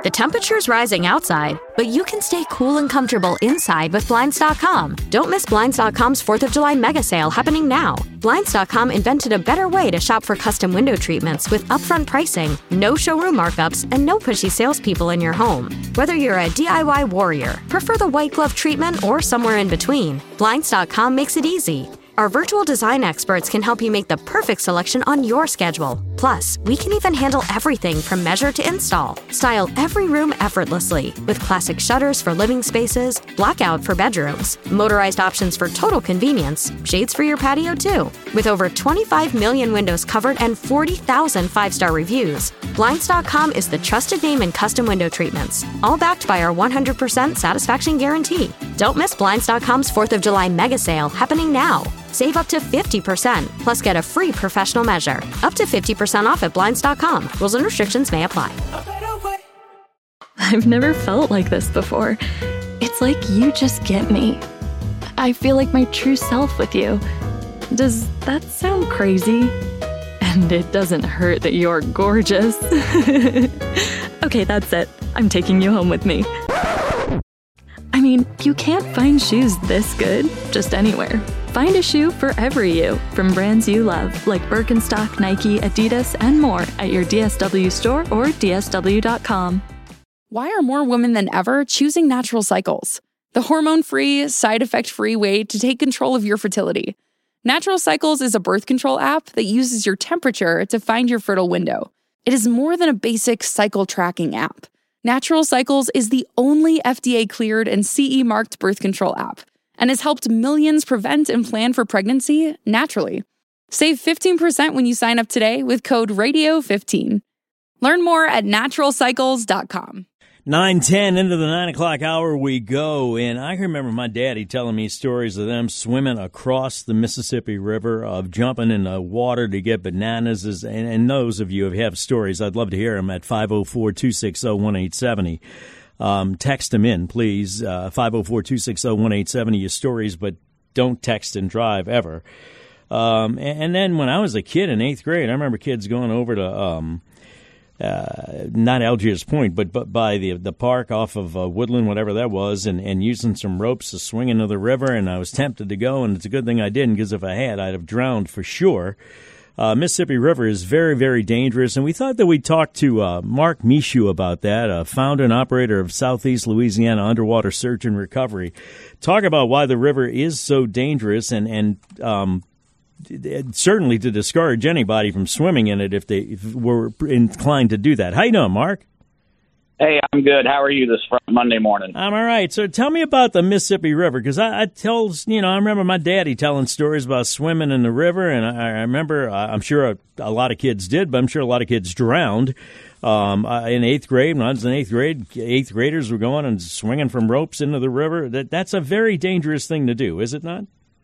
The temperature's rising outside, but you can stay cool and comfortable inside with Blinds.com. Don't miss Blinds.com's 4th of July mega sale happening now. Blinds.com invented a better way to shop for custom window treatments with upfront pricing, no showroom markups, and no pushy salespeople in your home. Whether you're a DIY warrior, prefer the white glove treatment, or somewhere in between, Blinds.com makes it easy. Our virtual design experts can help you make the perfect selection on your schedule. Plus, we can even handle everything from measure to install. Style every room effortlessly with classic shutters for living spaces, blackout for bedrooms, motorized options for total convenience, shades for your patio too. With over 25 million windows covered and 40,000 five-star reviews, Blinds.com is the trusted name in custom window treatments, all backed by our 100% satisfaction guarantee. Don't miss Blinds.com's 4th of July mega sale happening now. Save up to 50%, plus get a free professional measure. Up to 50% off at Blinds.com. Rules and restrictions may apply. I've never felt like this before. It's like you just get me. I feel like my true self with you. Does that sound crazy? And it doesn't hurt that you're gorgeous. Okay, that's it. I'm taking you home with me. I mean, you can't find shoes this good just anywhere. Find a shoe for every you from brands you love, like Birkenstock, Nike, Adidas, and more at your DSW store or DSW.com. Why are more women than ever choosing Natural Cycles? The hormone-free, side-effect-free way to take control of your fertility. Natural Cycles is a birth control app that uses your temperature to find your fertile window. It is more than a basic cycle tracking app. Natural Cycles is the only FDA-cleared and CE-marked birth control app and has helped millions prevent and plan for pregnancy naturally. Save 15% when you sign up today with code RADIO15. Learn more at naturalcycles.com. 9:10 into the 9 o'clock hour we go, and I remember my daddy telling me stories of them swimming across the Mississippi River, of jumping in the water to get bananas, and those of you who have stories, I'd love to hear them at 504-260-1870. Text them in, please, 504-260-1870, your stories, but don't text and drive ever. And then when I was a kid in 8th grade, I remember kids going over to not Algiers Point, but by the park off of Woodland, whatever that was, and using some ropes to swing into the river, and I was tempted to go, and it's a good thing I didn't, because if I had, I'd have drowned for sure. Mississippi River is very, very dangerous, and we thought that we'd talk to Mark Michaud about that, founder and operator of Southeast Louisiana Underwater Search and Recovery. Talk about why the river is so dangerous, and certainly to discourage anybody from swimming in it if they were inclined to do that. How you doing, Mark? Hey, I'm good. How are you this Monday morning? I'm all right. So tell me about the Mississippi River, because I remember my daddy telling stories about swimming in the river, and I remember, I'm sure a lot of kids did, but I'm sure a lot of kids drowned. In 8th grade, when I was in 8th grade, 8th graders were going and swinging from ropes into the river. That's a very dangerous thing to do, is it not?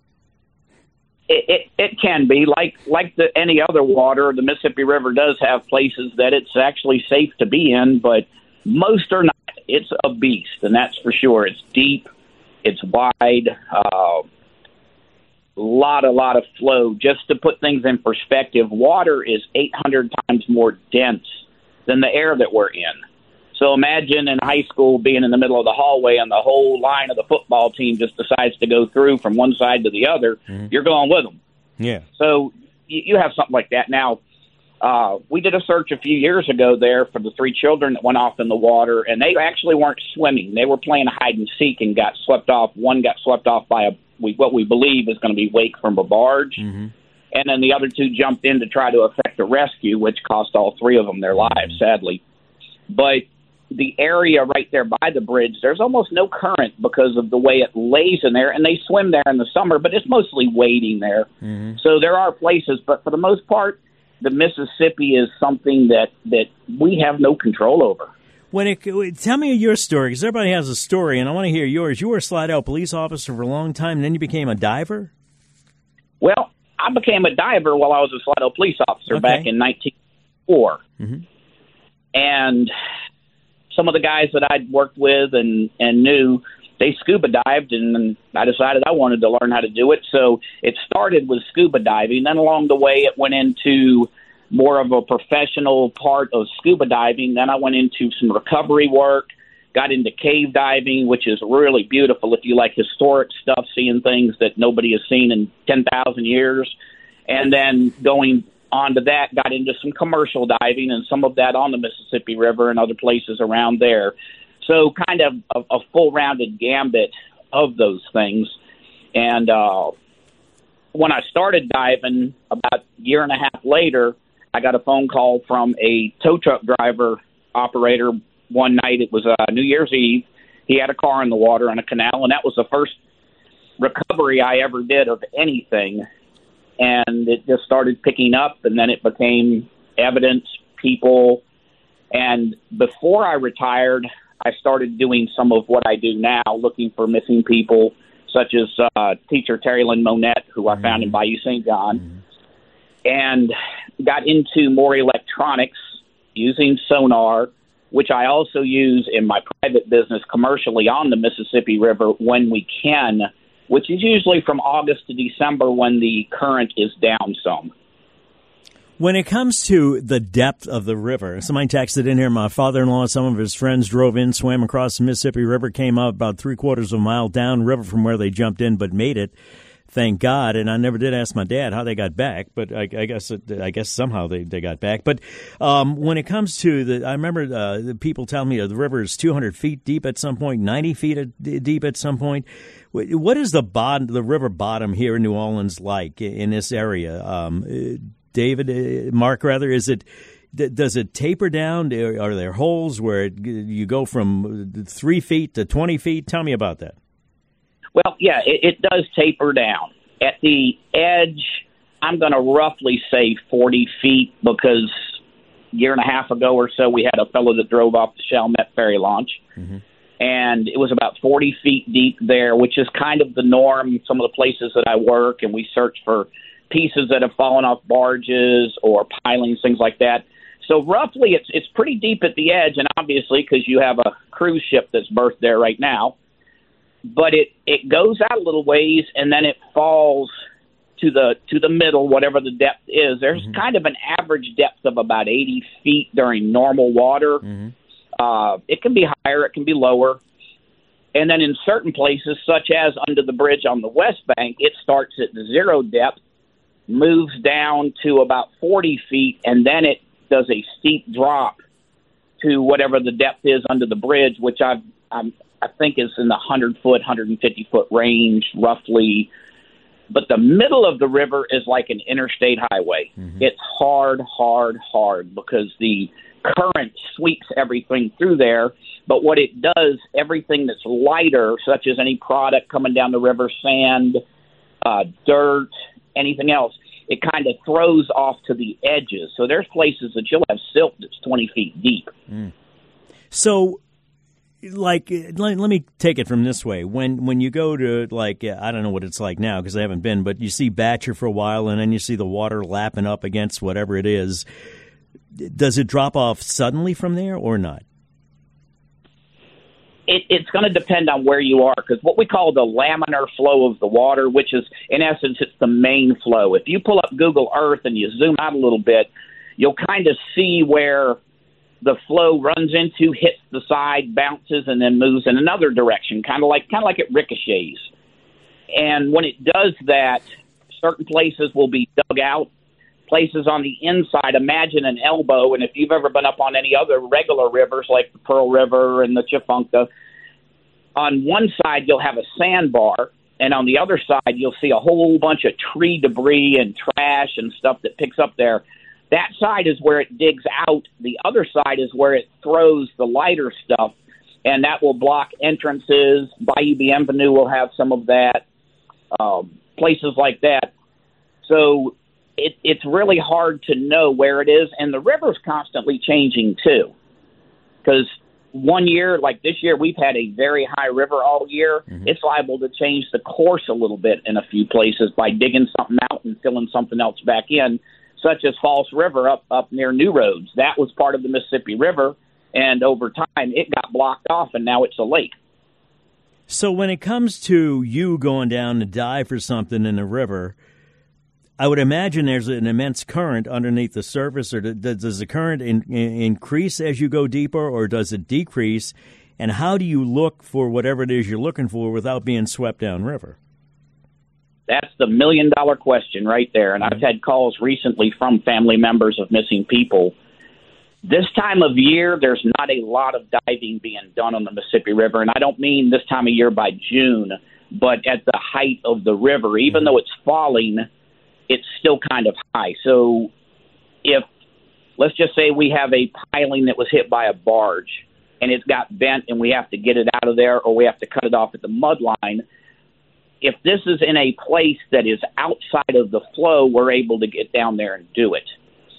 It can be. Like any other water, the Mississippi River does have places that it's actually safe to be in, but most are not. It's a beast, and that's for sure. It's deep, it's wide, a lot of flow. Just to put things in perspective, water is 800 times more dense than the air that we're in. So imagine in high school being in the middle of the hallway and the whole line of the football team just decides to go through from one side to the other. Mm-hmm. You're going with them. Yeah. So you have something like that. Now, we did a search a few years ago there for the 3 children that went off in the water, and they actually weren't swimming. They were playing hide and seek and got swept off. One got swept off by what we believe is going to be wake from a barge. Mm-hmm. And then the other 2 jumped in to try to effect a rescue, which cost all 3 of them their lives, sadly. But the area right there by the bridge, there's almost no current because of the way it lays in there, and they swim there in the summer, but it's mostly wading there. Mm-hmm. So there are places, but for the most part, the Mississippi is something that we have no control over. Tell me your story, because everybody has a story, and I want to hear yours. You were a Slidell police officer for a long time, and then you became a diver? Well, I became a diver while I was a Slidell police officer back in 1994. Mm-hmm. And some of the guys that I'd worked with and knew, they scuba dived, and I decided I wanted to learn how to do it. So it started with scuba diving. Then along the way, it went into more of a professional part of scuba diving. Then I went into some recovery work, got into cave diving, which is really beautiful if you like historic stuff, seeing things that nobody has seen in 10,000 years. And then going on to that, got into some commercial diving and some of that on the Mississippi River and other places around there. So kind of a full-rounded gambit of those things. And when I started diving about a year and a half later, I got a phone call from a tow truck driver operator one night. It was New Year's Eve. He had a car in the water on a canal, and that was the first recovery I ever did of anything. And it just started picking up, and then it became evidence, people. And before I retired, I started doing some of what I do now, looking for missing people, such as teacher Terry Lynn Monette, who I found in Bayou St. John, and got into more electronics using sonar, which I also use in my private business commercially on the Mississippi River when we can, which is usually from August to December when the current is down some. When it comes to the depth of the river, somebody texted in here, my father-in-law, some of his friends drove in, swam across the Mississippi River, came out about 3/4 of a mile downriver from where they jumped in, but made it, thank God. And I never did ask my dad how they got back, but I guess somehow they got back. But when it comes to I remember the people telling me the river is 200 feet deep at some point, 90 feet deep at some point. What is the river bottom here in New Orleans like in this area? Mark, does it taper down? Are there holes where you go from 3 feet to 20 feet? Tell me about that. Well, yeah, it does taper down. At the edge, I'm going to roughly say 40 feet because a year and a half ago or so, we had a fellow that drove off the Chalmette ferry launch. Mm-hmm. And it was about 40 feet deep there, which is kind of the norm in some of the places that I work, and we search for pieces that have fallen off barges or pilings, things like that. So roughly it's pretty deep at the edge, and obviously because you have a cruise ship that's berthed there right now. But it goes out a little ways, and then it falls to the middle, whatever the depth is. There's kind of an average depth of about 80 feet during normal water. It can be higher, it can be lower. And then in certain places, such as under the bridge on the West Bank, it starts at zero depth, moves down to about 40 feet, and then it does a steep drop to whatever the depth is under the bridge, which I think is in the 100-foot, 150-foot range, roughly. But the middle of the river is like an interstate highway. It's hard because the current sweeps everything through there. But what it does, everything that's lighter, such as any product coming down the river, sand, dirt, anything else, it kind of throws off to the edges. So there's places that you'll have silt that's 20 feet deep. So, like, let me take it from this way. When you go to, like, I don't know what it's like now because I haven't been, but you see Batcher for a while and then you see the water lapping up against whatever it is. Does it drop off suddenly from there or not? It's going to depend on where you are, because what we call the laminar flow of the water, which is, in essence, it's the main flow. If you pull up Google Earth and you zoom out a little bit, you'll kind of see where the flow runs into, hits the side, bounces, and then moves in another direction, kind of like it ricochets. And when it does that, certain places will be dug out. Places on the inside, imagine an elbow, and if you've ever been up on any other regular rivers like the Pearl River and the Tchefuncte, on one side you'll have a sandbar, and on the other side you'll see a whole bunch of tree debris and trash and stuff that picks up there. That side is where it digs out. The other side is where it throws the lighter stuff, and that will block entrances. Bayou Bienvenue will have some of that, places like that. So it's really hard to know where it is, and the river's constantly changing too. Because one year, like this year, we've had a very high river all year. It's liable to change the course a little bit in a few places by digging something out and filling something else back in, such as False River up near New Roads. That was part of the Mississippi River, and over time it got blocked off, and now it's a lake. So when it comes to you going down to dive for something in the river, I would imagine there's an immense current underneath the surface, or does the current increase as you go deeper, or does it decrease? And how do you look for whatever it is you're looking for without being swept downriver? That's the million-dollar question right there. And I've had calls recently from family members of missing people. This time of year, there's not a lot of diving being done on the Mississippi River. And I don't mean this time of year by June, but at the height of the river. Even though it's falling, it's still kind of high. So if, let's just say we have a piling that was hit by a barge and it's got bent and we have to get it out of there, or we have to cut it off at the mud line, if this is in a place that is outside of the flow, we're able to get down there and do it.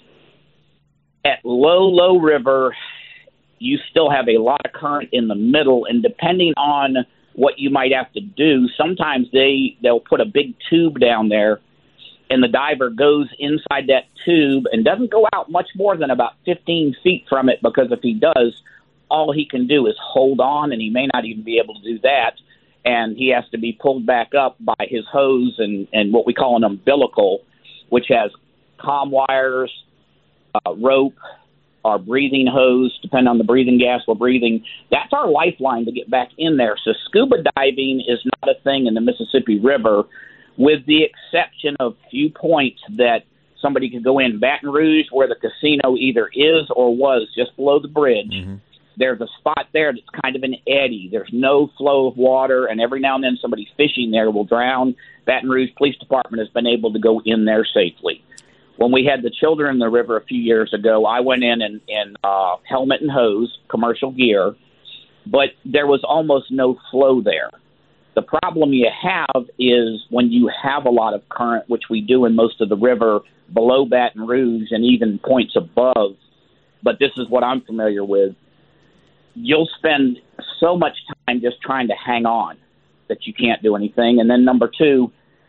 At low river, you still have a lot of current in the middle, and depending on what you might have to do, sometimes they'll put a big tube down there, and the diver goes inside that tube and doesn't go out much more than about 15 feet from it, because if he does, all he can do is hold on, and he may not even be able to do that, and he has to be pulled back up by his hose and what we call an umbilical, which has comm wires, rope, our breathing hose, depending on the breathing gas we're breathing. That's our lifeline to get back in there. So scuba diving is not a thing in the Mississippi River, with the exception of few points that somebody could go in. Baton Rouge, where the casino either is or was, just below the bridge. Mm-hmm. There's a spot there that's kind of an eddy. There's no flow of water, and every now and then somebody fishing there will drown. Baton Rouge Police Department has been able to go in there safely. When we had the children in the river a few years ago, I went in helmet and hose, commercial gear, but there was almost no flow there. The problem you have is when you have a lot of current, which we do in most of the river below Baton Rouge and even points above, but this is what I'm familiar with, you'll spend so much time just trying to hang on that you can't do anything. And then number two,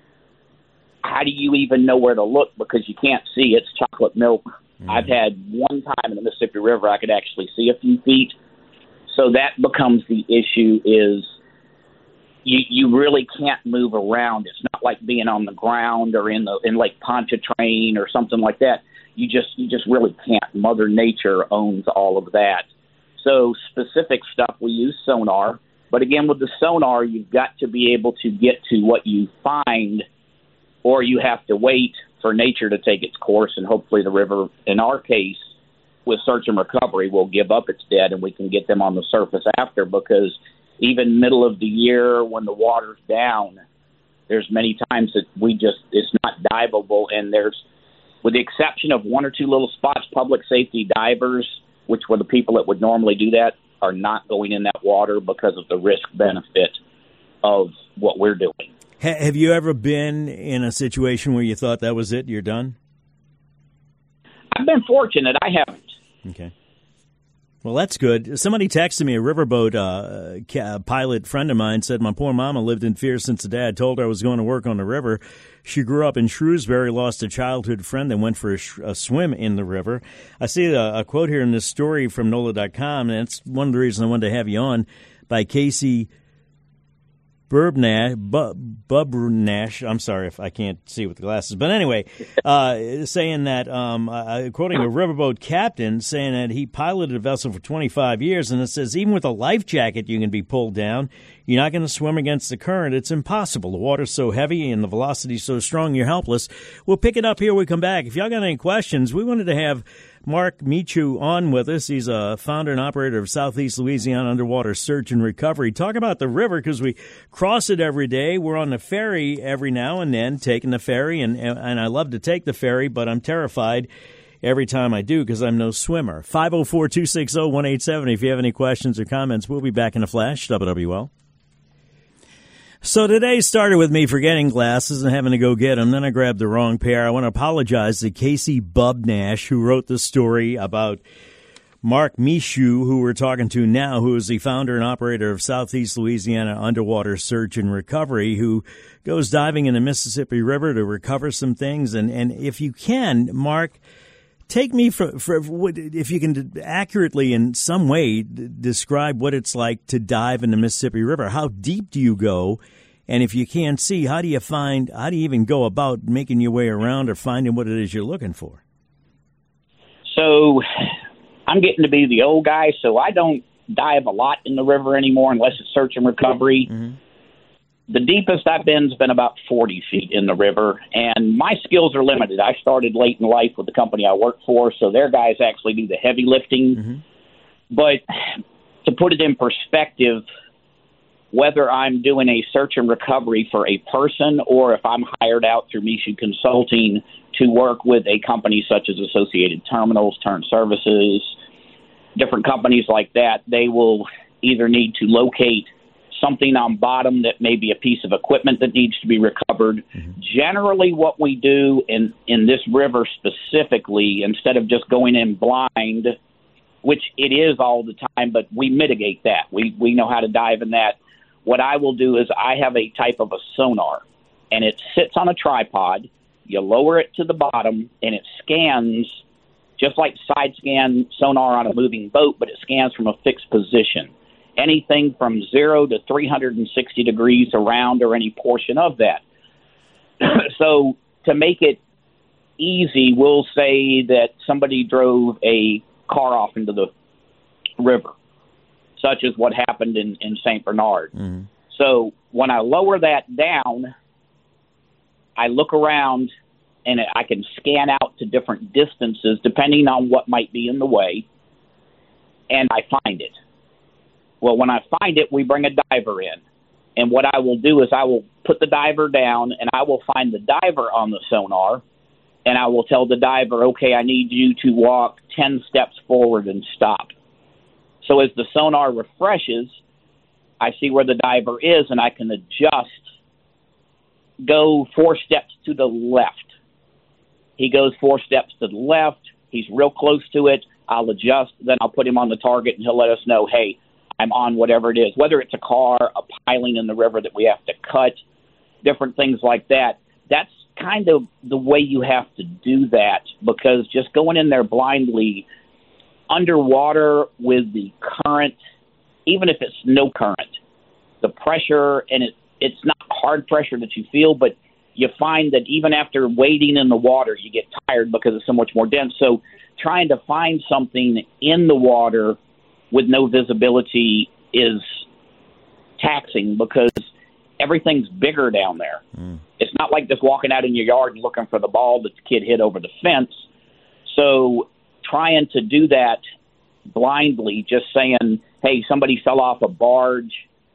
how do you even know where to look, because you can't see? It's chocolate milk. Mm-hmm. I've had one time in the Mississippi River I could actually see a few feet. So that becomes the issue, is you really can't move around. It's not like being on the ground or in Lake Pontchartrain or something like that. You just really can't. Mother Nature owns all of that. So specific stuff, we use sonar. But again, with the sonar, you've got to be able to get to what you find, or you have to wait for nature to take its course, and hopefully the river, in our case, with search and recovery, will give up its dead and we can get them on the surface after, because even middle of the year when the water's down, there's many times that it's not diveable, and there's, with the exception of one or two little spots, public safety divers, which were the people that would normally do that, are not going in that water because of the risk-benefit of what we're doing. Have you ever been in a situation where you thought that was it, you're done? I've been fortunate. I haven't. Okay. Well, that's good. Somebody texted me, a riverboat pilot friend of mine said, my poor mama lived in fear since the dad told her I was going to work on the river. She grew up in Shrewsbury, lost a childhood friend, and went for a swim in the river. I see a quote here in this story from NOLA.com, and it's one of the reasons I wanted to have you on, by Casey Bubnash, I'm sorry if I can't see with the glasses, but anyway, saying that, quoting a riverboat captain, saying that he piloted a vessel for 25 years, and it says even with a life jacket you can be pulled down. You're not going to swim against the current. It's impossible. The water's so heavy and the velocity's so strong you're helpless. We'll pick it up here when we come back. If y'all got any questions, we wanted to have Mark Michu on with us. He's a founder and operator of Southeast Louisiana Underwater Search and Recovery. Talk about the river, because we cross it every day. We're on the ferry every now and then, taking the ferry, and I love to take the ferry, but I'm terrified every time I do because I'm no swimmer. 504-260-1870 if you have any questions or comments. We'll be back in a flash. WWL. So today started with me forgetting glasses and having to go get them. Then I grabbed the wrong pair. I want to apologize to Casey Bubnash, who wrote the story about Mark Michu, who we're talking to now, who is the founder and operator of Southeast Louisiana Underwater Search and Recovery, who goes diving in the Mississippi River to recover some things. And if you can, Mark, take me for if you can accurately in some way describe what it's like to dive in the Mississippi River. How deep do you go, And if you can't see, how do you even go about making your way around or finding what it is you're looking for? So I'm getting to be the old guy, so I don't dive a lot in the river anymore unless it's search and recovery. Mm-hmm. The deepest I've been has been about 40 feet in the river, and my skills are limited. I started late in life with the company I work for, so their guys actually do the heavy lifting. Mm-hmm. But to put it in perspective, whether I'm doing a search and recovery for a person or if I'm hired out through Mishu Consulting to work with a company such as Associated Terminals, Turn Services, different companies like that, they will either need to locate something on bottom that may be a piece of equipment that needs to be recovered. Mm-hmm. Generally, what we do in this river specifically, instead of just going in blind, which it is all the time, but we mitigate that. We know how to dive in that. What I will do is I have a type of a sonar, and it sits on a tripod. You lower it to the bottom, and it scans just like side scan sonar on a moving boat, but it scans from a fixed position. Anything from 0 to 360 degrees around or any portion of that. So to make it easy, we'll say that somebody drove a car off into the river, such as what happened in St. Bernard. Mm-hmm. So when I lower that down, I look around and I can scan out to different distances depending on what might be in the way, and I find it. Well, when I find it, we bring a diver in. And what I will do is I will put the diver down, and I will find the diver on the sonar, and I will tell the diver, okay, I need you to walk 10 steps forward and stop. So as the sonar refreshes, I see where the diver is, and I can adjust, go 4 steps to the left. He goes 4 steps to the left. He's real close to it. I'll adjust. Then I'll put him on the target, and he'll let us know, hey, I'm on whatever it is, whether it's a car, a piling in the river that we have to cut, different things like that. That's kind of the way you have to do that, because just going in there blindly, underwater with the current, even if it's no current, the pressure, and it's not hard pressure that you feel, but you find that even after wading in the water, you get tired because it's so much more dense. So trying to find something in the water with no visibility is taxing because everything's bigger down there. Mm. It's not like just walking out in your yard and looking for the ball that the kid hit over the fence. So trying to do that blindly, just saying, hey, somebody fell off a barge,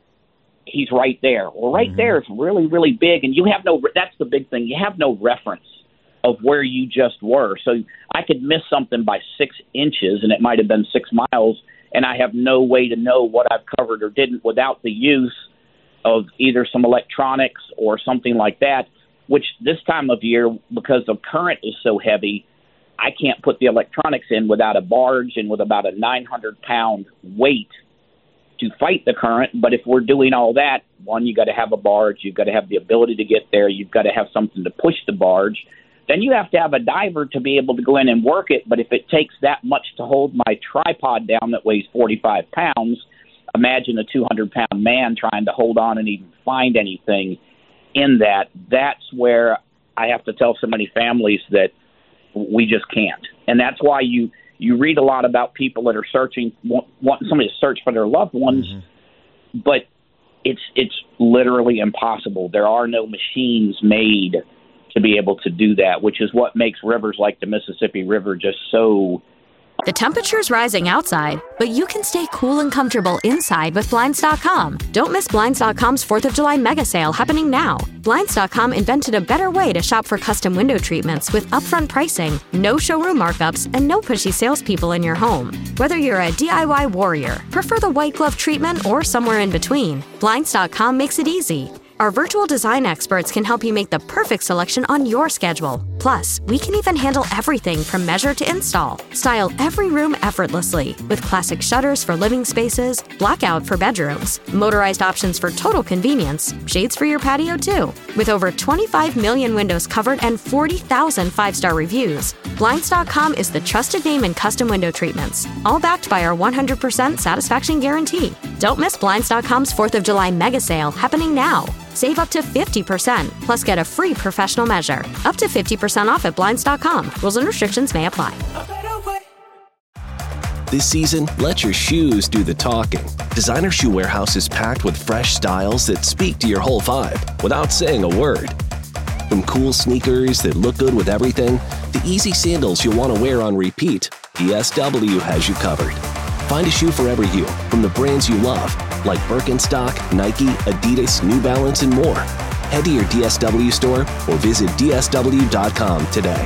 he's right there. Well, right there is really, really big, and you have that's the big thing, you have no reference of where you just were. So I could miss something by 6 inches, and it might have been 6 miles, and I have no way to know what I've covered or didn't without the use of either some electronics or something like that, which this time of year, because the current is so heavy, I can't put the electronics in without a barge and with about a 900-pound weight to fight the current. But if we're doing all that, one, you got to have a barge, you've got to have the ability to get there, you've got to have something to push the barge. Then you have to have a diver to be able to go in and work it. But if it takes that much to hold my tripod down that weighs 45 pounds, imagine a 200-pound man trying to hold on and even find anything in that. That's where I have to tell so many families that we just can't. And that's why you read a lot about people that are searching, wanting somebody to search for their loved ones, but it's literally impossible. There are no machines made to be able to do that, which is what makes rivers like the Mississippi River just so... The temperature's rising outside, but you can stay cool and comfortable inside with Blinds.com. Don't miss Blinds.com's 4th of July mega sale happening now. Blinds.com invented a better way to shop for custom window treatments with upfront pricing, no showroom markups, and no pushy salespeople in your home. Whether you're a DIY warrior, prefer the white glove treatment, or somewhere in between, Blinds.com makes it easy. Our virtual design experts can help you make the perfect selection on your schedule. Plus, we can even handle everything from measure to install. Style every room effortlessly with classic shutters for living spaces, blackout for bedrooms, motorized options for total convenience, shades for your patio too. With over 25 million windows covered and 40,000 5-star reviews, Blinds.com is the trusted name in custom window treatments, all backed by our 100% satisfaction guarantee. Don't miss Blinds.com's 4th of July mega sale happening now. Save up to 50%, plus get a free professional measure. Up to 50% off at Blinds.com. Rules and restrictions may apply. This season, let your shoes do the talking. Designer Shoe Warehouse is packed with fresh styles that speak to your whole vibe without saying a word. From cool sneakers that look good with everything, to easy sandals you'll want to wear on repeat, DSW has you covered. Find a shoe for every you from the brands you love, like Birkenstock, Nike, Adidas, New Balance, and more. Head to your DSW store or visit DSW.com today.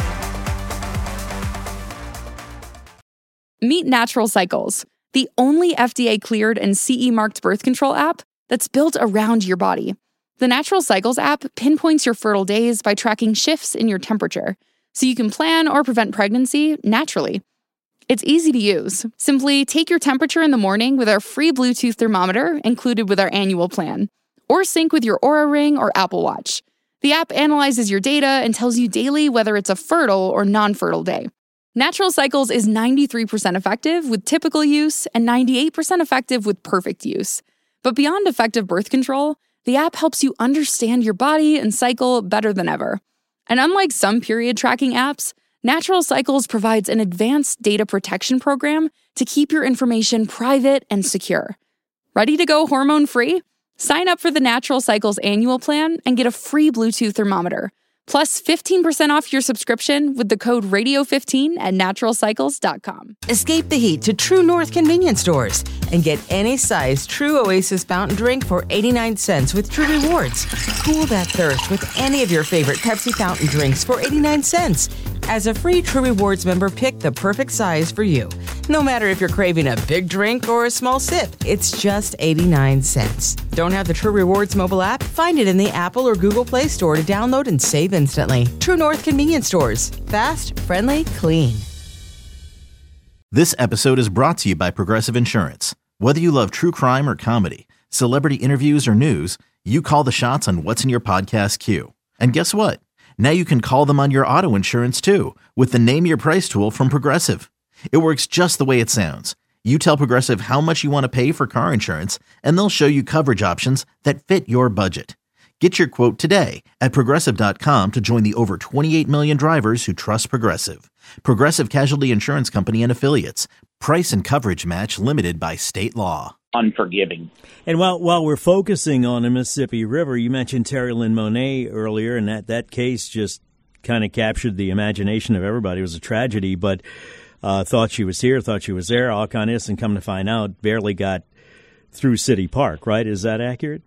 Meet Natural Cycles, the only FDA-cleared and CE-marked birth control app that's built around your body. The Natural Cycles app pinpoints your fertile days by tracking shifts in your temperature, so you can plan or prevent pregnancy naturally. It's easy to use. Simply take your temperature in the morning with our free Bluetooth thermometer included with our annual plan, or sync with your Oura Ring or Apple Watch. The app analyzes your data and tells you daily whether it's a fertile or non-fertile day. Natural Cycles is 93% effective with typical use and 98% effective with perfect use. But beyond effective birth control, the app helps you understand your body and cycle better than ever. And unlike some period tracking apps, Natural Cycles provides an advanced data protection program to keep your information private and secure. Ready to go hormone-free? Sign up for the Natural Cycles annual plan and get a free Bluetooth thermometer. Plus 15% off your subscription with the code RADIO15 at naturalcycles.com. Escape the heat to True North convenience stores and get any size True Oasis fountain drink for 89 cents with True Rewards. Cool that thirst with any of your favorite Pepsi fountain drinks for 89 cents. As a free True Rewards member, pick the perfect size for you. No matter if you're craving a big drink or a small sip, it's just 89 cents. Don't have the True Rewards mobile app? Find it in the Apple or Google Play Store to download and save instantly. True North convenience stores. Fast, friendly, clean. This episode is brought to you by Progressive Insurance. Whether you love true crime or comedy, celebrity interviews or news, you call the shots on what's in your podcast queue. And guess what? Now you can call them on your auto insurance too with the Name Your Price tool from Progressive. It works just the way it sounds. You tell Progressive how much you want to pay for car insurance, and they'll show you coverage options that fit your budget. Get your quote today at Progressive.com to join the over 28 million drivers who trust Progressive. Progressive Casualty Insurance Company and Affiliates. Price and coverage match limited by state law. Unforgiving. And while we're focusing on the Mississippi River, you mentioned Terry Lynn Monet earlier, and that case just kind of captured the imagination of everybody. It was a tragedy, but thought she was here, thought she was there, all kind of this, and come to find out, barely got through City Park, right? Is that accurate?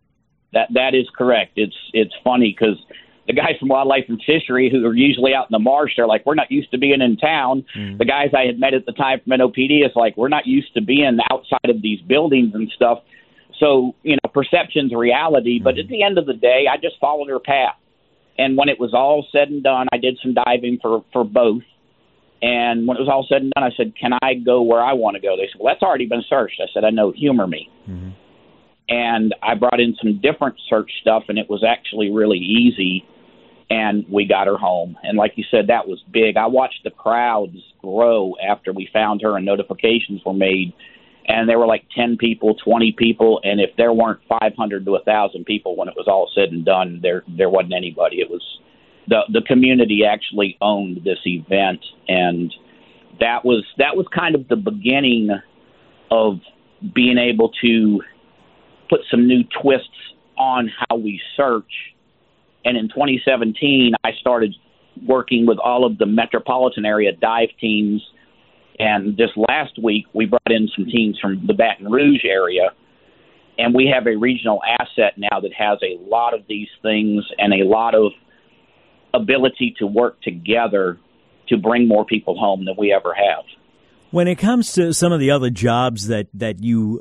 That is correct. It's funny because the guys from Wildlife and Fishery, who are usually out in the marsh, they're like, we're not used to being in town. The guys I had met at the time from NOPD is like, we're not used to being outside of these buildings and stuff. So, perception's reality. But at the end of the day, I just followed her path. And when it was all said and done, I did some diving for both. And when it was all said and done, I said, can I go where I want to go? They said, well, that's already been searched. I said, I know, humor me. Mm-hmm. And I brought in some different search stuff, and it was actually really easy, and we got her home. And like you said, that was big. I watched the crowds grow after we found her and notifications were made, and there were like 10 people, 20 people, and if there weren't 500 to 1,000 people when it was all said and done, there wasn't anybody. It was the community actually owned this event, and that was kind of the beginning of being able to put some new twists on how we search. And in 2017, I started working with all of the metropolitan area dive teams. And just last week, we brought in some teams from the Baton Rouge area. And we have a regional asset now that has a lot of these things and a lot of ability to work together to bring more people home than we ever have. When it comes to some of the other jobs that you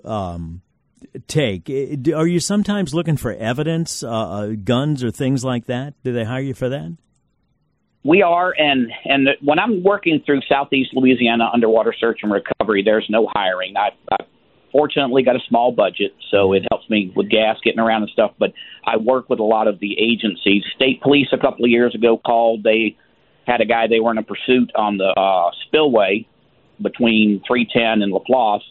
take, are you sometimes looking for evidence, guns or things like that? Do they hire you for that? We are, and when I'm working through Southeast Louisiana underwater search and recovery, there's no hiring. I've fortunately got a small budget, so it helps me with gas, getting around and stuff, but I work with a lot of the agencies. State Police a couple of years ago called. They had a guy they were in a pursuit on the spillway between 310 and LaPlace,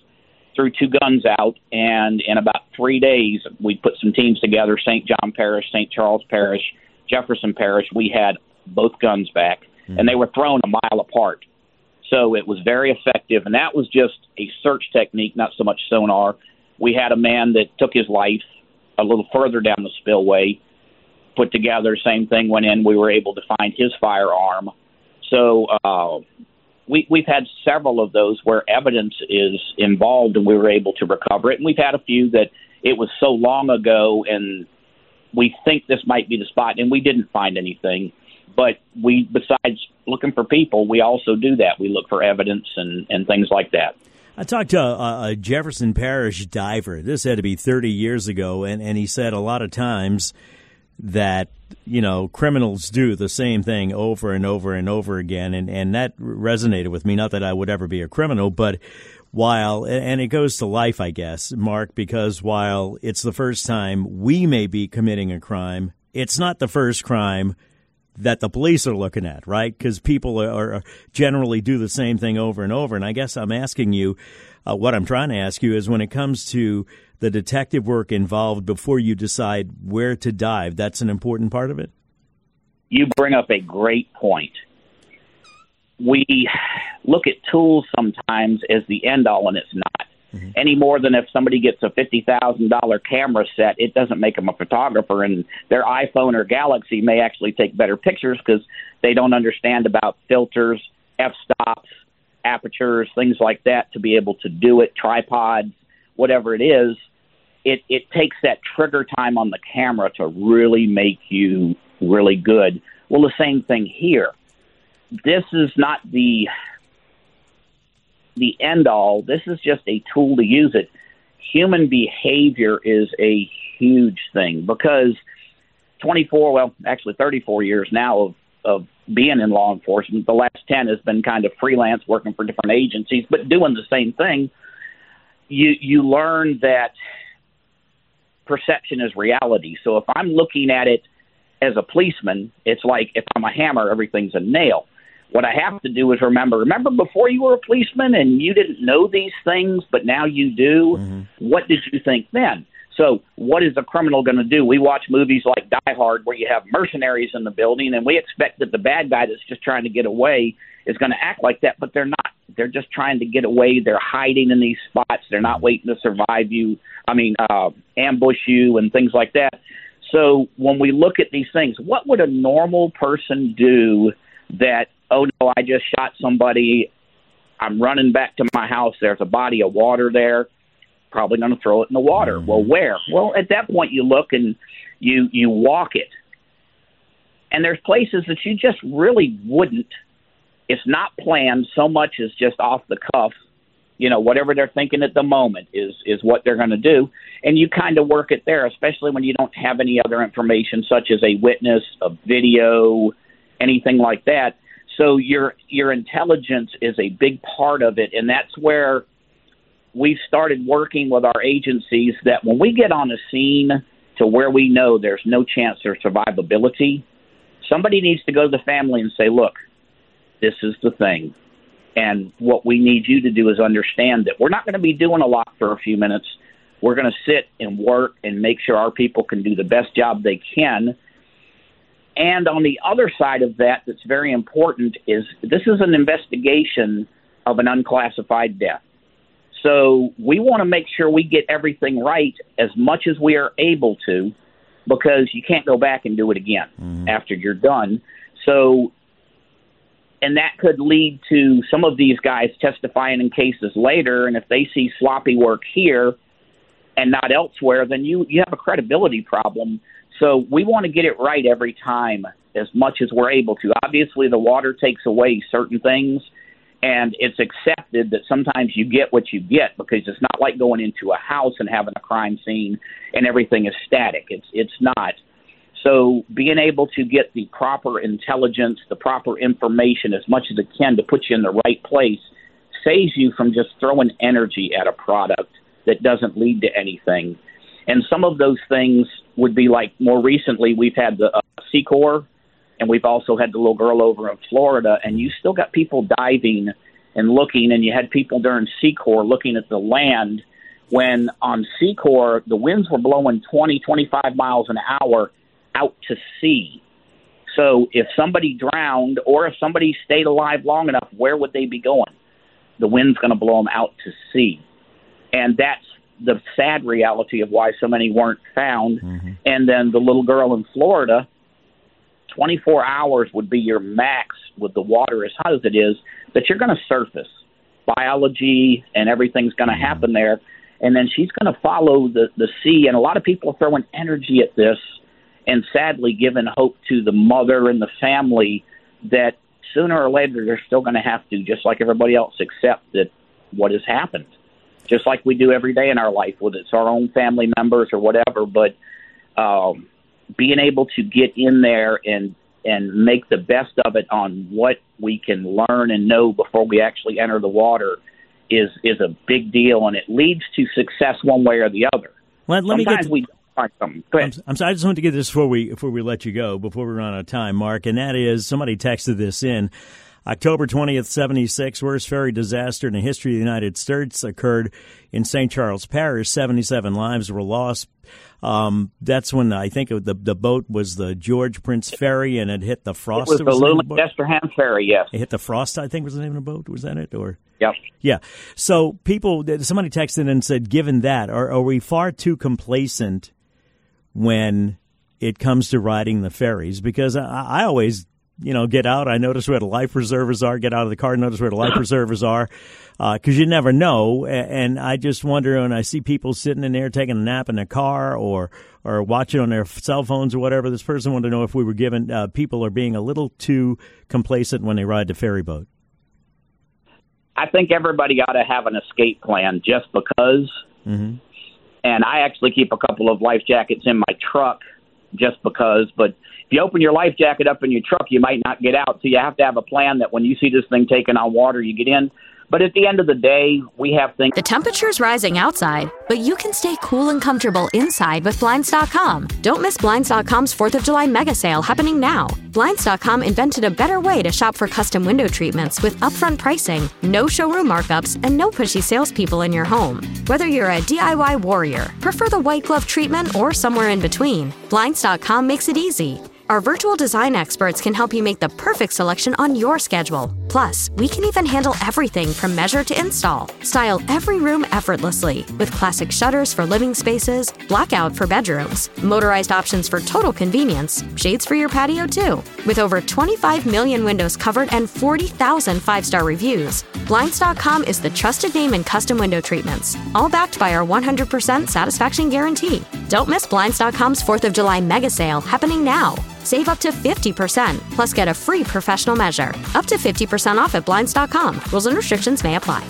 threw 2 guns out, and in about 3 days, we put some teams together, St. John Parish, St. Charles Parish, Jefferson Parish. We had both guns back, and they were thrown a mile apart. So it was very effective, and that was just a search technique, not so much sonar. We had a man that took his life a little further down the spillway, put together, same thing, went in, we were able to find his firearm. So we've had several of those where evidence is involved and we were able to recover it. And we've had a few that it was so long ago and we think this might be the spot, and we didn't find anything. But we, besides looking for people, we also do that. We look for evidence and things like that. I talked to a Jefferson Parish diver. This had to be 30 years ago, and he said a lot of times that, you know, criminals do the same thing over and over and over again, and that resonated with me. Not that I would ever be a criminal, but while, and it goes to life, I guess, Mark, because while it's the first time we may be committing a crime, it's not the first crime that the police are looking at, right? Because people are generally do the same thing over and over. And I guess I'm asking you, what I'm trying to ask you is, when it comes to the detective work involved before you decide where to dive, that's an important part of it? You bring up a great point. We look at tools sometimes as the end all, and it's not. Mm-hmm. Any more than if somebody gets a $50,000 camera set, it doesn't make them a photographer, and their iPhone or Galaxy may actually take better pictures because they don't understand about filters, f-stops, apertures, things like that to be able to do it, tripods, whatever it is. It takes that trigger time on the camera to really make you really good. Well, the same thing here. This is not the end all. This is just a tool to use it. Human behavior is a huge thing because 34 years now of being in law enforcement. The last 10 has been kind of freelance, working for different agencies, but doing the same thing. You learn that perception is reality. So if I'm looking at it as a policeman, it's like if I'm a hammer, everything's a nail. What I have to do is remember before you were a policeman and you didn't know these things, but now you do, mm-hmm. What did you think then? So what is a criminal going to do? We watch movies like Die Hard where you have mercenaries in the building, and we expect that the bad guy that's just trying to get away is going to act like that, but they're not. They're just trying to get away. They're hiding in these spots. They're not waiting to ambush you and things like that. So when we look at these things, what would a normal person do that, oh, no, I just shot somebody, I'm running back to my house, there's a body of water there, probably going to throw it in the water. Mm-hmm. Well, where? Well, at that point you look and you walk it. And there's places that you just really wouldn't. It's not planned so much as just off the cuff. You know, whatever they're thinking at the moment is what they're going to do. And you kind of work it there, especially when you don't have any other information such as a witness, a video, anything like that. So your intelligence is a big part of it, and that's where we've started working with our agencies that when we get on a scene to where we know there's no chance of survivability, somebody needs to go to the family and say, look, this is the thing. And what we need you to do is understand that we're not going to be doing a lot for a few minutes. We're going to sit and work and make sure our people can do the best job they can. And on the other side of that, that's very important, is this is an investigation of an unclassified death. So we want to make sure we get everything right as much as we are able to, because you can't go back and do it again after you're done. So, and that could lead to some of these guys testifying in cases later, and if they see sloppy work here and not elsewhere, then you have a credibility problem. So we want to get it right every time as much as we're able to. Obviously, the water takes away certain things, and it's accepted that sometimes you get what you get, because it's not like going into a house and having a crime scene and everything is static. It's not. So being able to get the proper intelligence, the proper information as much as it can to put you in the right place saves you from just throwing energy at a product that doesn't lead to anything. And some of those things would be like, more recently, we've had the Secor, and we've also had the little girl over in Florida, and you still got people diving and looking, and you had people during Secor looking at the land when on Secor the winds were blowing 20, 25 miles an hour out to sea. So if somebody drowned or if somebody stayed alive long enough, where would they be going? The wind's going to blow them out to sea. And that's the sad reality of why so many weren't found. Mm-hmm. And then the little girl in Florida, 24 hours would be your max with the water as hot as it is, that you're going to surface. Biology and everything's going to happen there. And then she's going to follow the sea. And a lot of people are throwing energy at this and sadly giving hope to the mother and the family that sooner or later they're still going to have to, just like everybody else, accept that what has happened. Just like we do every day in our life, whether it's our own family members or whatever. But being able to get in there and make the best of it on what we can learn and know before we actually enter the water is a big deal, and it leads to success one way or the other. Let me get we find something. Go ahead. I'm sorry, I just want to get this before we let you go, before we run out of time, Mark, and that is, somebody texted this in. October 20th, 76, worst ferry disaster in the history of the United States occurred in St. Charles Parish. 77 lives were lost. That's when I think the boat was the George Prince Ferry, and it hit the Frost. It was the Lula Desterham Ferry, yes. It hit the Frost, I think was the name of the boat. Was that it? Or yep. Yeah. So somebody texted in and said, given that, are we far too complacent when it comes to riding the ferries? Because I always, get out. I notice where the life preservers are. Get out of the car, notice where the life preservers are, because you never know. And I just wonder when I see people sitting in there taking a nap in their car or watching on their cell phones or whatever. This person wanted to know if we were giving people are being a little too complacent when they ride the ferry boat. I think everybody ought to have an escape plan just because. Mm-hmm. And I actually keep a couple of life jackets in my truck just because. But if you open your life jacket up in your truck, you might not get out. So you have to have a plan that when you see this thing taking on water, you get in. But at the end of the day, we have things. The temperature's rising outside, but you can stay cool and comfortable inside with Blinds.com. Don't miss Blinds.com's 4th of July mega sale happening now. Blinds.com invented a better way to shop for custom window treatments with upfront pricing, no showroom markups, and no pushy salespeople in your home. Whether you're a DIY warrior, prefer the white glove treatment, or somewhere in between, Blinds.com makes it easy. Our virtual design experts can help you make the perfect selection on your schedule. Plus, we can even handle everything from measure to install. Style every room effortlessly with classic shutters for living spaces, blackout for bedrooms, motorized options for total convenience, shades for your patio too. With over 25 million windows covered and 40,000 5-star reviews, Blinds.com is the trusted name in custom window treatments, all backed by our 100% satisfaction guarantee. Don't miss Blinds.com's 4th of July mega sale happening now. Save up to 50%, plus get a free professional measure. Up to 50% off at Blinds.com. Rules and restrictions may apply.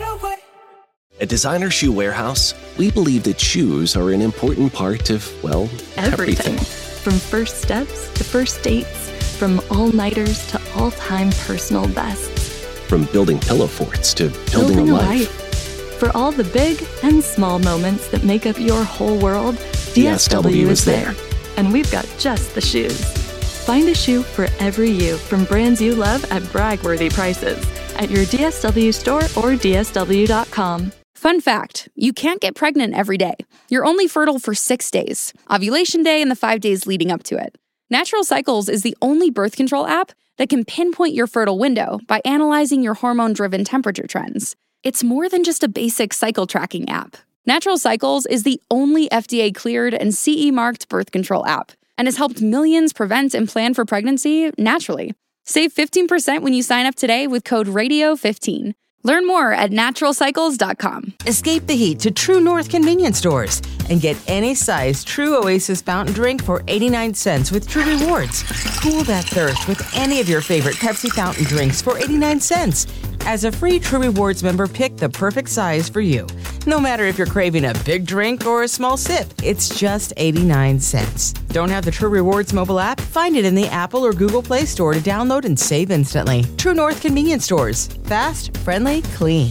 At Designer Shoe Warehouse, we believe that shoes are an important part of, well, everything. From first steps to first dates, from all-nighters to all-time personal bests. From building pillow forts to building a life. For all the big and small moments that make up your whole world, DSW is there. And we've got just the shoes. Find a shoe for every you from brands you love at brag-worthy prices at your DSW store or DSW.com. Fun fact, you can't get pregnant every day. You're only fertile for 6 days, ovulation day and the 5 days leading up to it. Natural Cycles is the only birth control app that can pinpoint your fertile window by analyzing your hormone-driven temperature trends. It's more than just a basic cycle tracking app. Natural Cycles is the only FDA-cleared and CE-marked birth control app and has helped millions prevent and plan for pregnancy naturally. Save 15% when you sign up today with code RADIO15. Learn more at naturalcycles.com. Escape the heat to True North convenience stores and get any size True Oasis fountain drink for 89 cents with True Rewards. Cool that thirst with any of your favorite Pepsi fountain drinks for 89 cents. As a free True Rewards member, pick the perfect size for you. No matter if you're craving a big drink or a small sip, it's just 89 cents. Don't have the True Rewards mobile app? Find it in the Apple or Google Play Store to download and save instantly. True North convenience stores. Fast, friendly, clean.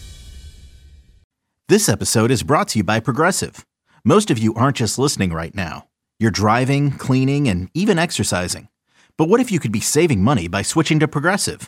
This episode is brought to you by Progressive. Most of you aren't just listening right now. You're driving, cleaning, and even exercising. But what if you could be saving money by switching to Progressive?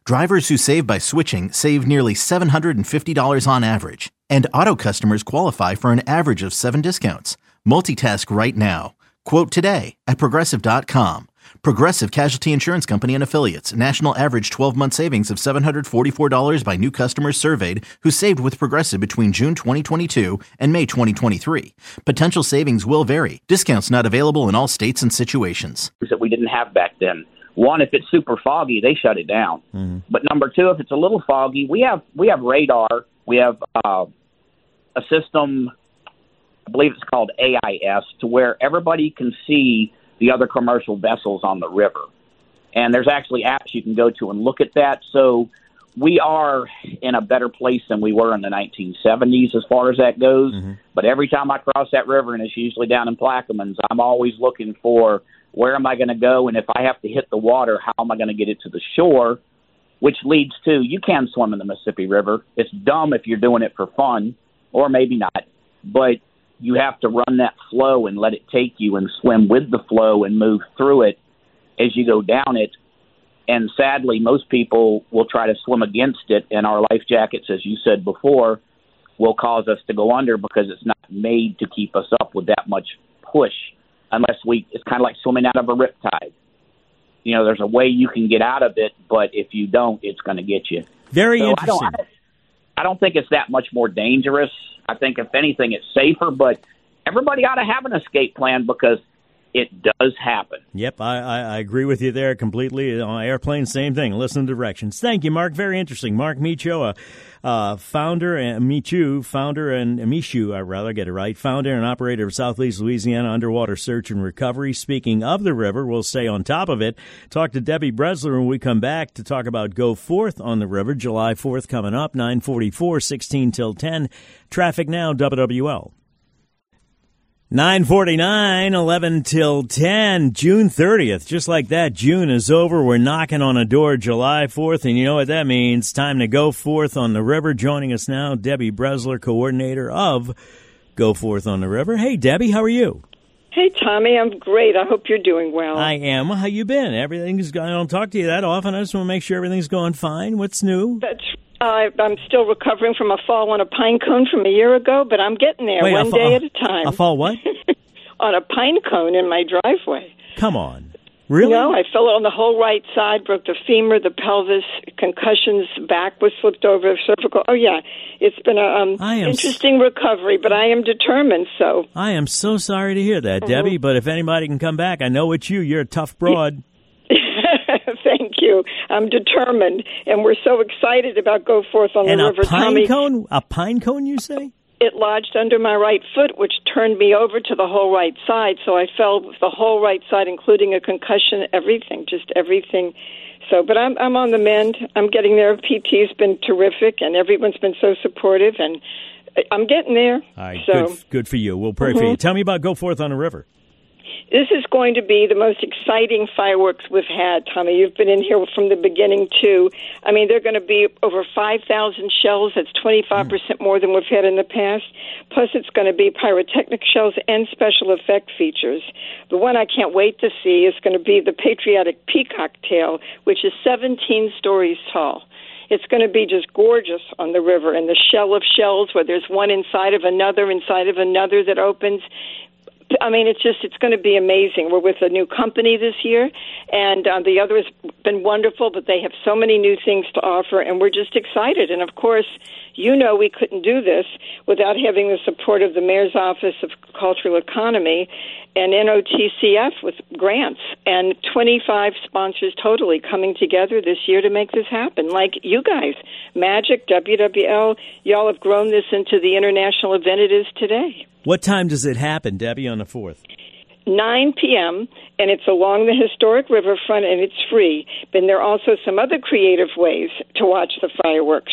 Drivers who save by switching save nearly $750 on average. And Auto customers qualify for an average of 7 discounts. Multitask right now. Quote today at Progressive.com. Progressive Casualty Insurance Company and Affiliates. National average 12-month savings of $744 by new customers surveyed who saved with Progressive between June 2022 and May 2023. Potential savings will vary. Discounts not available in all states and situations. That we didn't have back then. One, if it's super foggy, they shut it down. Mm-hmm. But number two, if it's a little foggy, we have radar. We have a system, I believe it's called AIS, to where everybody can see the other commercial vessels on the river. And there's actually apps you can go to and look at that. So we are in a better place than we were in the 1970s as far as that goes. Mm-hmm. But every time I cross that river, and it's usually down in Plaquemines, I'm always looking for where am I going to go, and if I have to hit the water, how am I going to get it to the shore, which leads to you can swim in the Mississippi River. It's dumb if you're doing it for fun, or maybe not, but you have to run that flow and let it take you and swim with the flow and move through it as you go down it. And sadly, most people will try to swim against it, and our life jackets, as you said before, will cause us to go under because it's not made to keep us up with that much push. Unless it's kind of like swimming out of a riptide. You know, there's a way you can get out of it, but if you don't, it's going to get you. Very interesting. I don't think it's that much more dangerous. I think, if anything, it's safer, but everybody ought to have an escape plan because it does happen. Yep, I agree with you there completely. On airplane, same thing. Listen to directions. Thank you, Mark. Very interesting. Mark Michaud, founder and operator of Southeast Louisiana Underwater Search and Recovery. Speaking of the river, we'll stay on top of it. Talk to Debbie Bresler when we come back to talk about Go Forth on the river. July 4th coming up, 9:44, 16 till 10. Traffic now, WWL. 9:49, 11 till 10, June 30th. Just like that, June is over. We're knocking on a door July 4th, and you know what that means. Time to go forth on the river. Joining us now, Debbie Bresler, coordinator of Go Forth on the River. Hey, Debbie, how are you? Hey, Tommy, I'm great. I hope you're doing well. I am. How you been? Everything's going. I don't talk to you that often. I just want to make sure everything's going fine. What's new? I'm still recovering from a fall on a pine cone from a year ago, but I'm getting there one day at a time. A fall what? On a pine cone in my driveway. Come on. Really? No, I fell on the whole right side, broke the femur, the pelvis, concussions, back was flipped over, cervical. Oh, yeah. It's been an interesting recovery, but I am determined, so. I am so sorry to hear that, Debbie, but if anybody can come back, I know it's you. You're a tough broad. Thank you. I'm determined, and we're so excited about Go Forth on the River, Tommy. A pine cone, you say? It lodged under my right foot, which turned me over to the whole right side, so I fell with the whole right side, including a concussion, everything, just everything. So, but I'm on the mend. I'm getting there. PT's been terrific, and everyone's been so supportive, and I'm getting there. All right, so. Good for you. We'll pray for you. Tell me about Go Forth on the River. This is going to be the most exciting fireworks we've had, Tommy. You've been in here from the beginning, too. I mean, there are going to be over 5,000 shells. That's 25% more than we've had in the past. Plus, it's going to be pyrotechnic shells and special effect features. The one I can't wait to see is going to be the patriotic peacock tail, which is 17 stories tall. It's going to be just gorgeous on the river, and the shell of shells where there's one inside of another that opens. I mean, it's going to be amazing. We're with a new company this year, and the other has been wonderful, but they have so many new things to offer, and we're just excited. And, of course, you know we couldn't do this without having the support of the Mayor's Office of Cultural Economy and NOTCF with grants, and 25 sponsors totally coming together this year to make this happen, like you guys. Magic, WWL, y'all have grown this into the international event it is today. What time does it happen, Debbie, on the 4th? 9 p.m., and it's along the historic riverfront, and it's free. But there are also some other creative ways to watch the fireworks.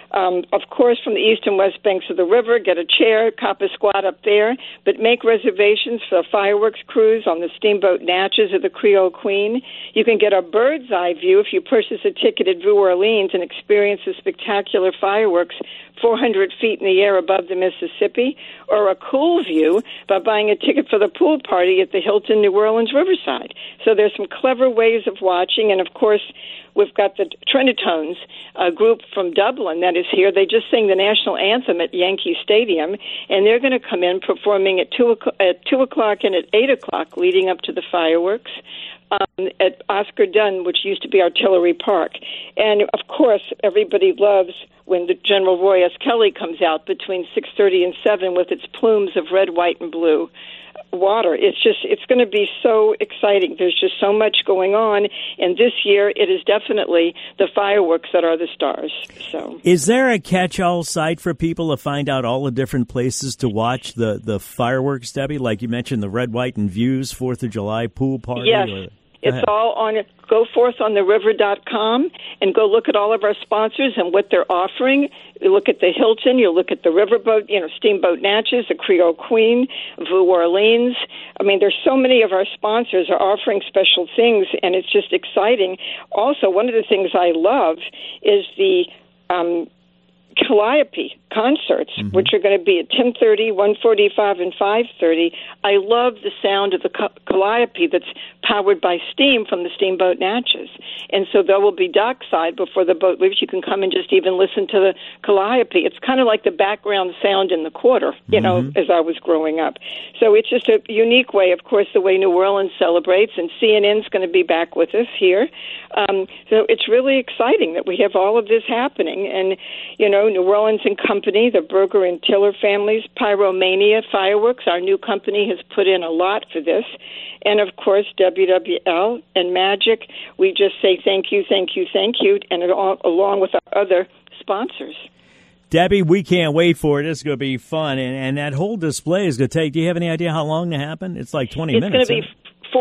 Of course, from the east and west banks of the river, get a chair, cop a squat up there, but make reservations for the fireworks cruise on the Steamboat Natchez or the Creole Queen. You can get a bird's eye view if you purchase a ticket at New Orleans and experience the spectacular fireworks 400 feet in the air above the Mississippi, or a cool view by buying a ticket for the pool party at the Hilton New Orleans Riverside. So there's some clever ways of watching, and of course, we've got the Trinitones, a group from Dublin that is here. They just sang the national anthem at Yankee Stadium, and they're going to come in performing at 2 o'clock and at 8 o'clock leading up to the fireworks at Oscar Dunn, which used to be Artillery Park. And, of course, everybody loves when the General Roy S. Kelly comes out between 6:30 and 7 with its plumes of red, white, and blue water. It's going to be so exciting. There's just so much going on, and this year it is definitely the fireworks that are the stars. So, is there a catch-all site for people to find out all the different places to watch the fireworks, Debbie? Like you mentioned, the red, white, and views 4th of July pool party. Yes. It's all on goforthontheriver.com, and go look at all of our sponsors and what they're offering. You look at the Hilton, you look at the Riverboat, Steamboat Natchez, the Creole Queen, New Orleans. I mean, there's so many of our sponsors are offering special things, and it's just exciting. Also, one of the things I love is the Calliope concerts, which are going to be at 10:30, 1:45, and 5:30. I love the sound of the Calliope that's powered by steam from the Steamboat Natchez. And so there will be dockside before the boat leaves. You can come and just even listen to the Calliope. It's kind of like the background sound in the quarter, as I was growing up. So it's just a unique way, of course, the way New Orleans celebrates, and CNN's going to be back with us here. So it's really exciting that we have all of this happening. And, New Orleans and Company, the Berger and Tiller families, Pyromania Fireworks, our new company, has put in a lot for this. And, of course, WWL and Magic, we just say thank you, thank you, thank you, and along with our other sponsors. Debbie, we can't wait for it. It's going to be fun. And that whole display is going to take, do you have any idea how long to happen? It's like 20 minutes. It's going to be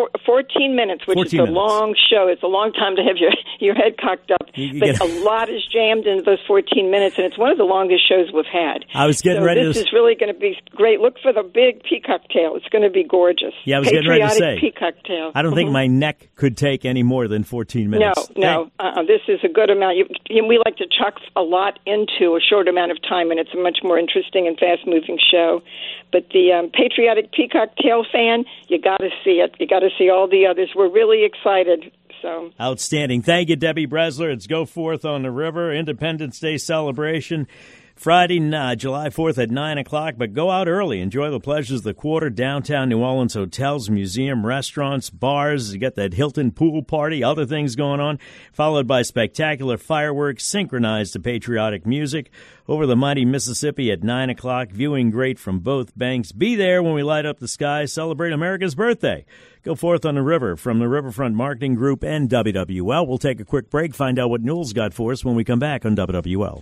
14 minutes, which is a long show. It's a long time to have your head cocked up. But a lot is jammed into those 14 minutes, and it's one of the longest shows we've had. I was getting ready to... This is really going to be great. Look for the big peacock tail. It's going to be gorgeous. Yeah, I was getting ready to say. Peacock tail. I don't think my neck could take any more than 14 minutes. No. This is a good amount. We like to chuck a lot into a short amount of time, and it's a much more interesting and fast-moving show. But the patriotic peacock tail fan, you got to see it. You got to see all the others. We're really excited. So outstanding. Thank you, Debbie Bresler. It's Go Forth on the River, Independence Day celebration. Friday, July 4th at 9 o'clock, but go out early. Enjoy the pleasures of the quarter, downtown New Orleans hotels, museum, restaurants, bars. You got that Hilton pool party, other things going on, followed by spectacular fireworks synchronized to patriotic music over the mighty Mississippi at 9 o'clock. Viewing great from both banks. Be there when we light up the sky, celebrate America's birthday. Go Forth on the River from the Riverfront Marketing Group and WWL. We'll take a quick break, find out what Newell's got for us when we come back on WWL.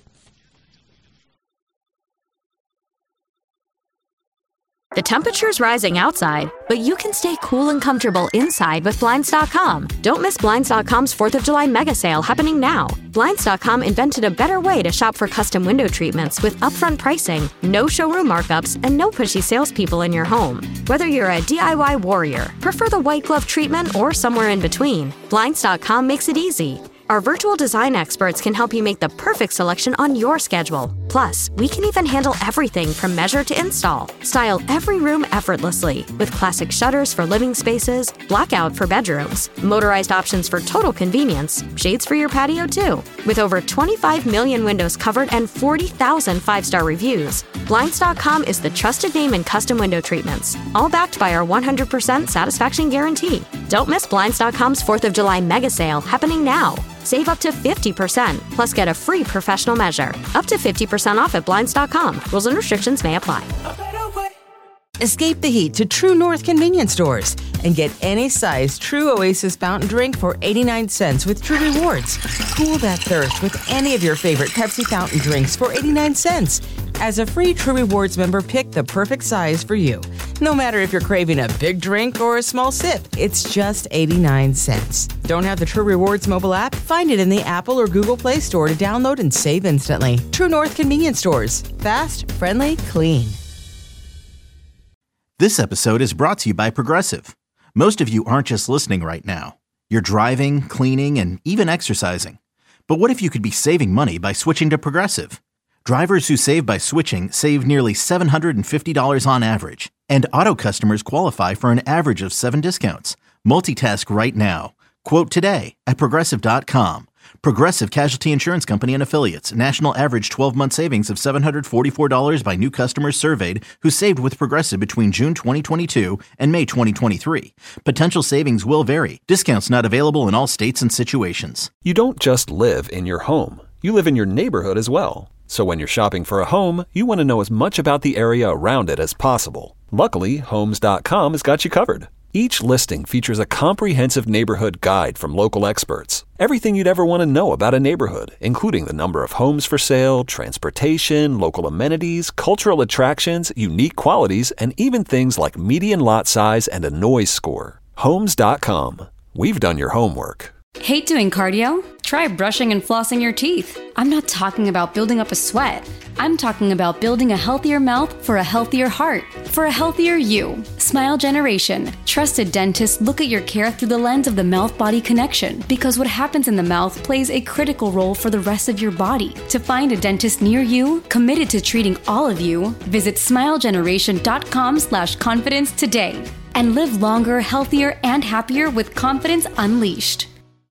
The temperature's rising outside, but you can stay cool and comfortable inside with Blinds.com. Don't miss Blinds.com's 4th of July mega sale happening now. Blinds.com invented a better way to shop for custom window treatments with upfront pricing, no showroom markups, and no pushy salespeople in your home. Whether you're a DIY warrior, prefer the white glove treatment, or somewhere in between, Blinds.com makes it easy. Our virtual design experts can help you make the perfect selection on your schedule. Plus, we can even handle everything from measure to install. Style every room effortlessly with classic shutters for living spaces, blackout for bedrooms, motorized options for total convenience, shades for your patio too. With over 25 million windows covered and 40,000 five-star reviews, Blinds.com is the trusted name in custom window treatments, all backed by our 100% satisfaction guarantee. Don't miss Blinds.com's 4th of July mega sale happening now. Save up to 50%, plus get a free professional measure. Up to 50% off at Blinds.com. Rules and restrictions may apply. Escape the heat to True North convenience stores and get any size True Oasis fountain drink for 89 cents with True Rewards. Cool that thirst with any of your favorite Pepsi fountain drinks for 89 cents. As a free True Rewards member, pick the perfect size for you. No matter if you're craving a big drink or a small sip, it's just 89 cents. Don't have the True Rewards mobile app? Find it in the Apple or Google Play Store to download and save instantly. True North Convenience Stores. Fast, friendly, clean. This episode is brought to you by Progressive. Most of you aren't just listening right now. You're driving, cleaning, and even exercising. But what if you could be saving money by switching to Progressive? Drivers who save by switching save nearly $750 on average. And auto customers qualify for an average of 7 discounts. Multitask right now. Quote today at Progressive.com. Progressive Casualty Insurance Company and Affiliates. National average 12-month savings of $744 by new customers surveyed who saved with Progressive between June 2022 and May 2023. Potential savings will vary. Discounts not available in all states and situations. You don't just live in your home. You live in your neighborhood as well. So when you're shopping for a home, you want to know as much about the area around it as possible. Luckily, Homes.com has got you covered. Each listing features a comprehensive neighborhood guide from local experts. Everything you'd ever want to know about a neighborhood, including the number of homes for sale, transportation, local amenities, cultural attractions, unique qualities, and even things like median lot size and a noise score. Homes.com. We've done your homework. Hate doing cardio? Try brushing and flossing your teeth. I'm not talking about building up a sweat. I'm talking about building a healthier mouth for a healthier heart, for a healthier you. Smile Generation. Trusted dentists look at your care through the lens of the mouth-body connection, because what happens in the mouth plays a critical role for the rest of your body. To find a dentist near you, committed to treating all of you, visit smilegeneration.com/confidence today. And live longer, healthier, and happier with confidence unleashed.